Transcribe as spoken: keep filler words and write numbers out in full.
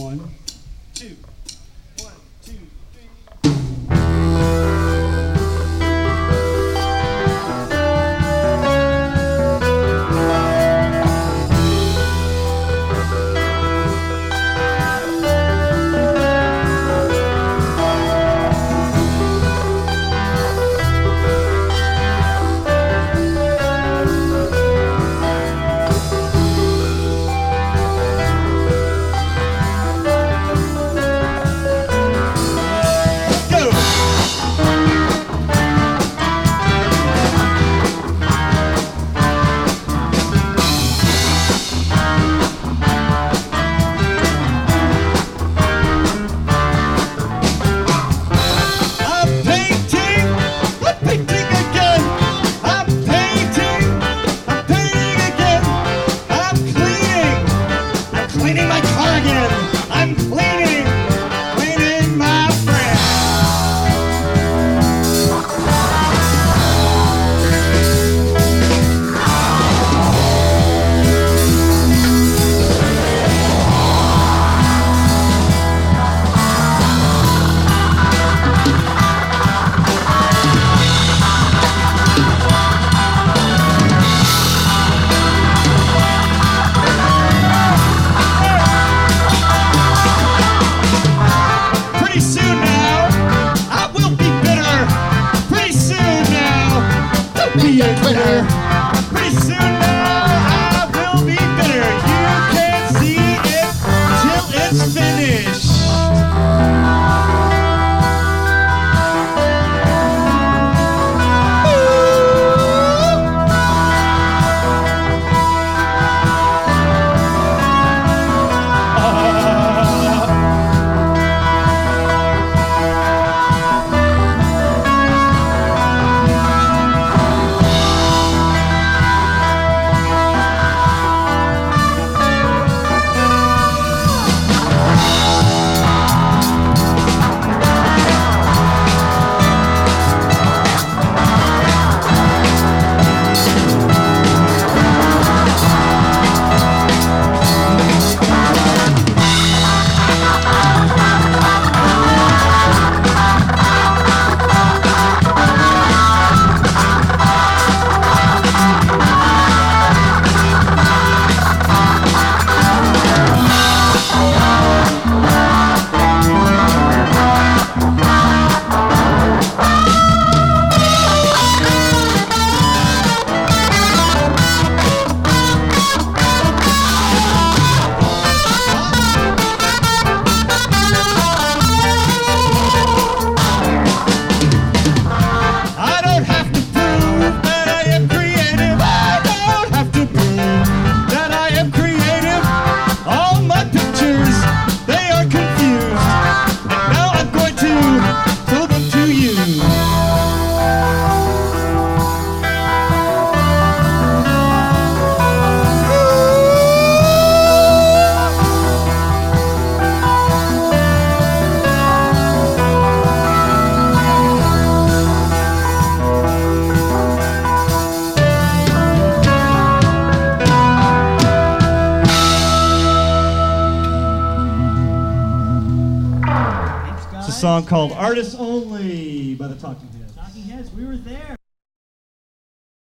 One, two, one, two, three. Cleaning my car again. I'm cleaning, cleaning my friend. Be a quitter. Pretty soon now I will be bitter. You can't see it till it's finished. It's a song called Artists Only by the Talking Heads. Talking Heads, we were there.